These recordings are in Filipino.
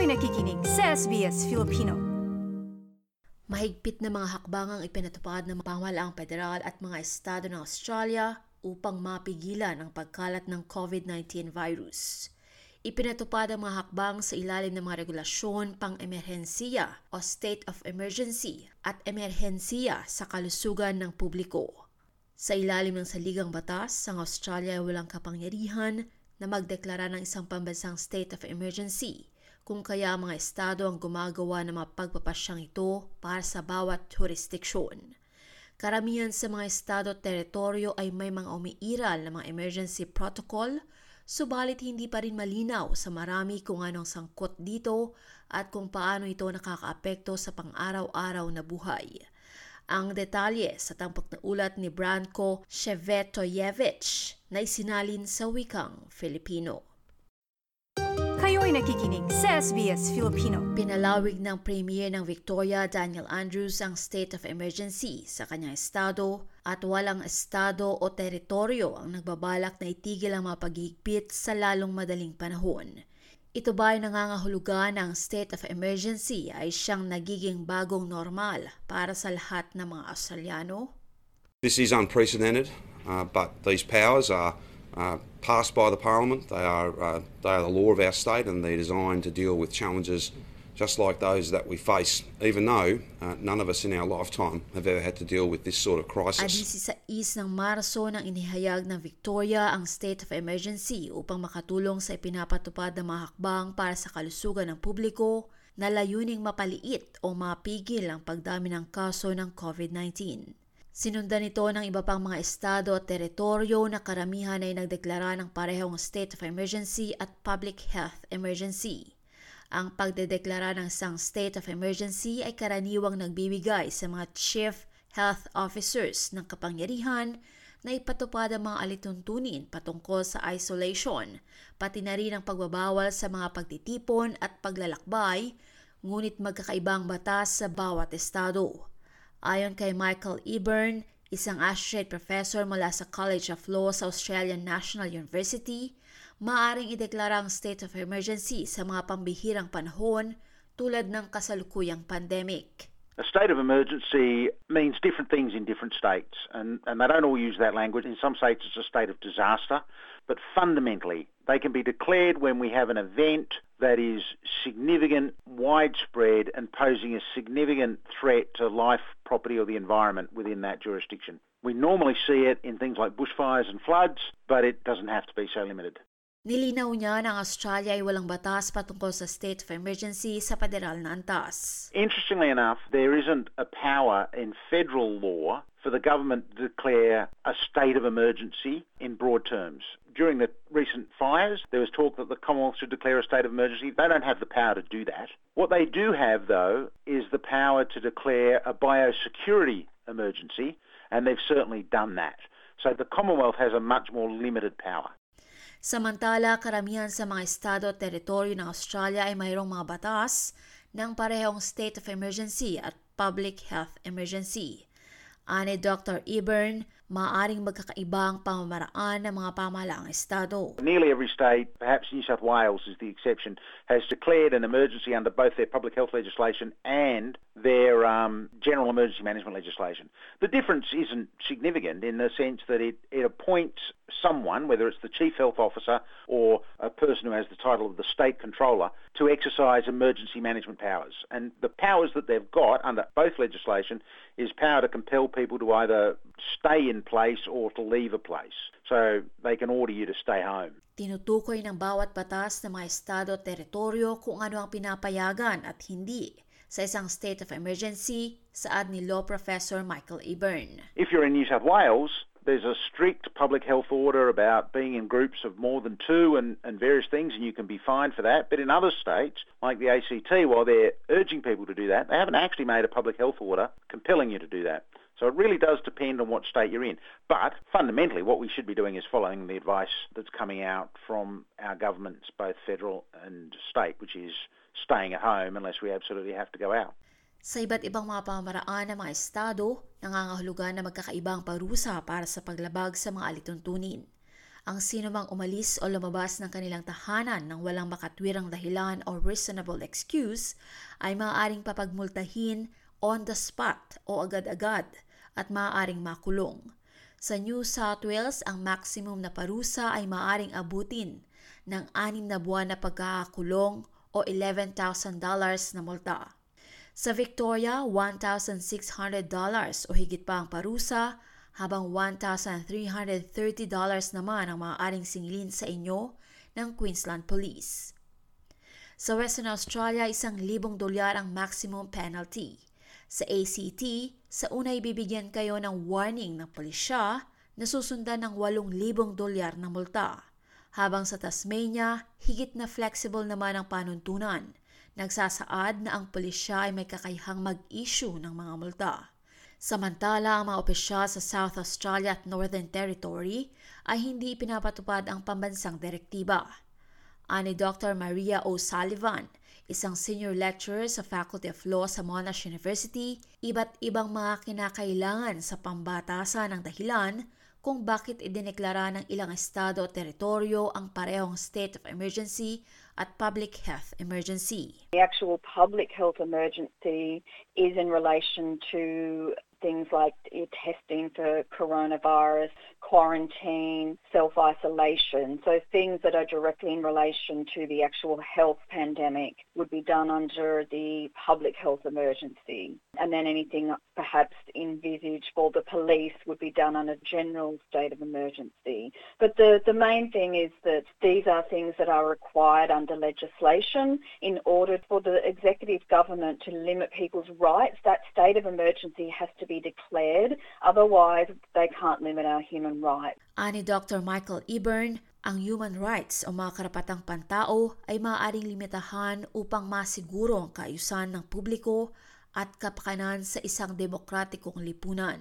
Kayo'y nakikinig sa SBS Filipino. Mahigpit na mga hakbang ang ipinatupad ng pamahalaang federal at mga estado ng Australia upang mapigilan ang pagkalat ng COVID-19 virus. Ipinatupad ang mga hakbang sa ilalim ng mga regulasyon pang-emerhensiya o state of emergency at emerhensiya sa kalusugan ng publiko. Sa ilalim ng saligang batas, ang Australia ay walang kapangyarihan na magdeklara ng isang pambansang state of emergency, kung kaya ang mga estado ang gumagawa ng mga pagpapasyang ito para sa bawat jurisdiksyon. Karamihan sa mga estado at teritoryo ay may mga umiiral na mga emergency protocol, subalit hindi pa rin malinaw sa marami kung anong sangkot dito at kung paano ito nakakaapekto sa pang-araw-araw na buhay. Ang detalye sa tampok na ulat ni Branko Shevetoyevich na isinalin sa wikang Filipino. Kayo'y nakikinig sa SBS Filipino. Pinalawig ng Premier ng Victoria, Daniel Andrews, ang state of emergency sa kanyang estado at walang estado o teritoryo ang nagbabalak na itigil ang mga paghihigpit sa lalong madaling panahon. Ito ba ay nangangahulugan ng state of emergency ay siyang nagiging bagong normal para sa lahat ng mga Australiano? This is unprecedented, but these powers are passed by the Parliament. They are the law of our state, and they're designed to deal with challenges just like those that we face, even though none of us in our lifetime have ever had to deal with this sort of crisis. 16 ng Marso nang inihayag ng Victoria ang state of emergency upang makatulong sa ipinapatupad ng mga hakbang para sa kalusugan ng publiko na layuning mapaliit o mapigil ang pagdami ng kaso ng COVID-19. Sinundan ito ng iba pang mga estado at teritoryo na karamihan ay nagdeklara ng parehong state of emergency at public health emergency. Ang pagdedeklara ng isang state of emergency ay karaniwang nagbibigay sa mga chief health officers ng kapangyarihan na ipatupad ang mga alituntunin patungkol sa isolation, pati na rin ang pagbabawal sa mga pagtitipon at paglalakbay, ngunit magkakaibang batas sa bawat estado. Ayon kay Michael Eburn, isang associate professor mula sa College of Law sa Australian National University, maaaring ideklara ang state of emergency sa mga pambihirang panahon tulad ng kasalukuyang pandemic. A state of emergency means different things in different states, and they don't all use that language. In some states it's a state of disaster, but fundamentally they can be declared when we have an event that is significant, widespread, and posing a significant threat to life, property, or the environment within that jurisdiction. We normally see it in things like bushfires and floods, but it doesn't have to be so limited. Nilinaw niya na ang Australia ay walang batas patungkol sa state of emergency sa federal na antas. Interestingly enough, there isn't a power in federal law for the government to declare a state of emergency in broad terms. During the recent fires, there was talk that the Commonwealth should declare a state of emergency. They don't have the power to do that. What they do have, though, is the power to declare a biosecurity emergency, and they've certainly done that. So the Commonwealth has a much more limited power. Samantala, karamihan sa mga estado at teritoryo ng Australia ay mayroong mga batas ng parehong state of emergency at public health emergency. Ani Dr. Eburn, maaaring magkakaibang pamamaraan ng mga pamahalaang estado. Nearly every state, perhaps New South Wales is the exception, has declared an emergency under both their public health legislation and their general emergency management legislation. The difference isn't significant in the sense that it appoints someone, whether it's the Chief Health Officer or a person who has the title of the State Controller, to exercise emergency management powers. And the powers that they've got under both legislation is power to compel people to either stay in place or to leave a place. So they can order you to stay home. Tinutukoy ng bawat batas ng mga estado at teritoryo kung ano ang pinapayagan at hindi sa isang state of emergency, saad ni Law Professor Michael Eburn. If you're in New South Wales, there's a strict public health order about being in groups of more than two and various things, and you can be fined for that. But in other states, like the ACT, while they're urging people to do that, they haven't actually made a public health order compelling you to do that. So it really does depend on what state you're in. But fundamentally, what we should be doing is following the advice that's coming out from our governments, both federal and state, which is staying at home unless we absolutely have to go out. Sa iba't ibang mga pamamaraan ng mga estado, nangangahulugan na magkakaibang parusa para sa paglabag sa mga alituntunin. Ang sinumang umalis o lumabas ng kanilang tahanan ng walang makatwirang dahilan o reasonable excuse ay maaaring papagmultahin on the spot o agad-agad at maaaring makulong. Sa New South Wales, ang maximum na parusa ay maaaring abutin ng 6 na buwan na pagkakakulong o $11,000 na multa. Sa Victoria, $1,600 o higit pa ang parusa, habang $1,330 naman ang maaaring singilin sa inyo ng Queensland Police. Sa Western Australia, $1,000 ang maximum penalty. Sa ACT, sa una ibibigyan kayo ng warning ng pulisya na susundan ng $8,000 na multa. Habang sa Tasmania, higit na flexible naman ang panuntunan. Nagsasaad na ang pulisya ay may kakayahang mag-issue ng mga multa. Samantala, ang mga opisyal sa South Australia at Northern Territory ay hindi pinapatupad ang pambansang direktiba. Ani Dr. Maria O'Sullivan, isang senior lecturer sa Faculty of Law sa Monash University, iba't ibang mga kinakailangan sa pambatasan ng dahilan kung bakit idineklara ng ilang estado o teritoryo ang parehong state of emergency at public health emergency. The actual public health emergency is in relation to things like testing for coronavirus, quarantine, self-isolation. So things that are directly in relation to the actual health pandemic would be done under the public health emergency. And then anything perhaps envisaged for the police would be done under general state of emergency. But the main thing is that these are things that are required under legislation in order for the executive government to limit people's rights. That state of emergency has to be declared, otherwise they can't limit our human rights. Ani Dr. Michael Eburn, ang human rights o mga karapatang pantao ay maaaring limitahan upang masiguro ang kaayusan ng publiko at kapakanan sa isang demokratikong lipunan.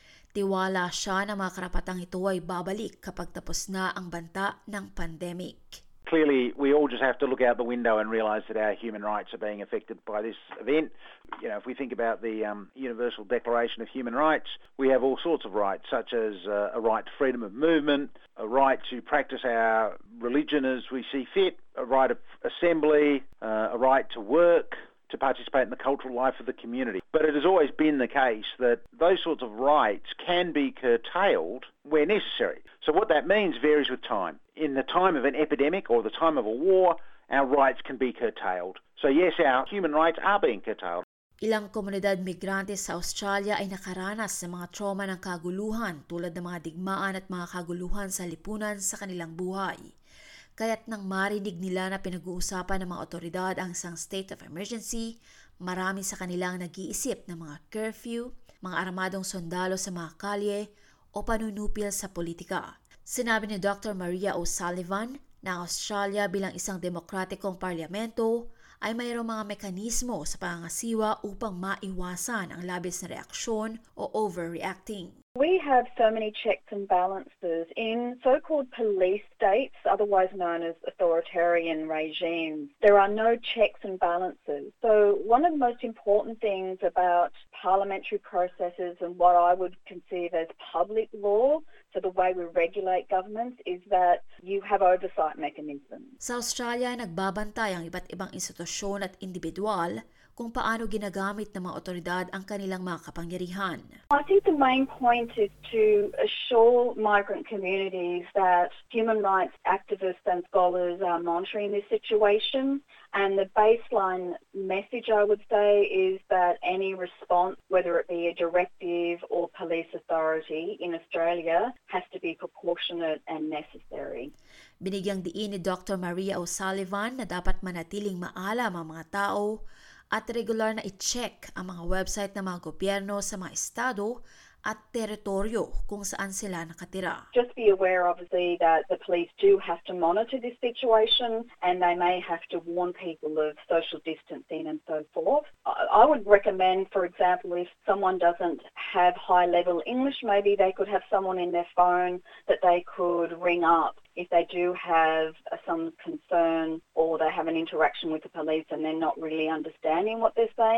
Tiwala siya na mga karapatang ito ay babalik kapag tapos na ang banta ng pandemic. Clearly, we all just have to look out the window and realise that our human rights are being affected by this event. You know, if we think about the Universal Declaration of Human Rights, we have all sorts of rights, such as a right to freedom of movement, a right to practice our religion as we see fit, a right of assembly, a right to work, to participate in the cultural life of the community. But it has always been the case that those sorts of rights can be curtailed where necessary. So what that means varies with time. In the time of an epidemic or the time of a war, our rights can be curtailed. So yes, our human rights are being curtailed. Ilang komunidad migrante sa Australia ay nakaranas ng mga trauma ng kaguluhan tulad ng mga digmaan at mga kaguluhan sa lipunan sa kanilang buhay. Kaya't nang marinig nila na pinag-uusapan ng mga otoridad ang isang state of emergency, marami sa kanilang nag-iisip ng mga curfew, mga armadong sundalo sa mga kalye o panunupil sa politika. Sinabi ni Dr. Maria O'Sullivan na ang Australia bilang isang demokratikong parlamento ay mayroong mga mekanismo sa pangangasiwa upang maiwasan ang labis na reaksyon o overreacting. We have so many checks and balances in so-called police states, otherwise known as authoritarian regimes. There are no checks and balances. So one of the most important things about parliamentary processes and what I would conceive as public law, so the way we regulate governments, is that you have oversight mechanisms. Sa Australia, nagbabantay ang iba't ibang institusyon at individual kung paano ginagamit ng mga otoridad ang kanilang mga kapangyarihan. I think the main point is to assure migrant communities that human rights activists and scholars are monitoring this situation, and the baseline message I would say is that any response, whether it be a directive or police authority in Australia, has to be proportionate and necessary. Binigyang diin ni Dr. Maria O'Sullivan na dapat manatiling maalam ang mga tao at regular na i-check ang mga website ng mga gobyerno sa mga estado at teritoryo kung saan sila nakatira. Just be aware, obviously, that the police do have to monitor this situation and they may have to warn people of social distancing and so forth. I would recommend, for example, if someone doesn't have high-level English, maybe they could have someone in their phone that they could ring up if they do have some concern or they have an interaction with the police and they're not really understanding what they're saying.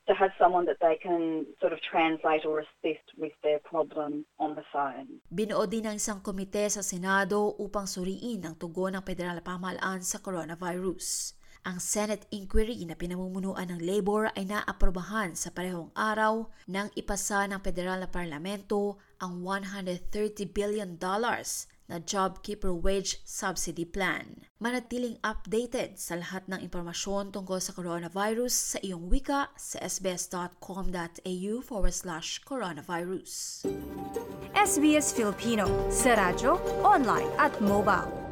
to have someone that they can sort of translate or assist with their problem on the phone. Binuo din ng isang komite sa Senado upang suriin ang tugon ng federal na pamahalaan sa coronavirus. Ang Senate inquiry na pinamumunuan ng Labor ay naaprobahan sa parehong araw nang ipasa ng federal na parlamento ang $130 billion na JobKeeper Wage Subsidy Plan. Manatiling updated sa lahat ng impormasyon tungkol sa coronavirus sa iyong wika sa sbs.com.au/coronavirus. SBS Filipino sa radyo, online at mobile.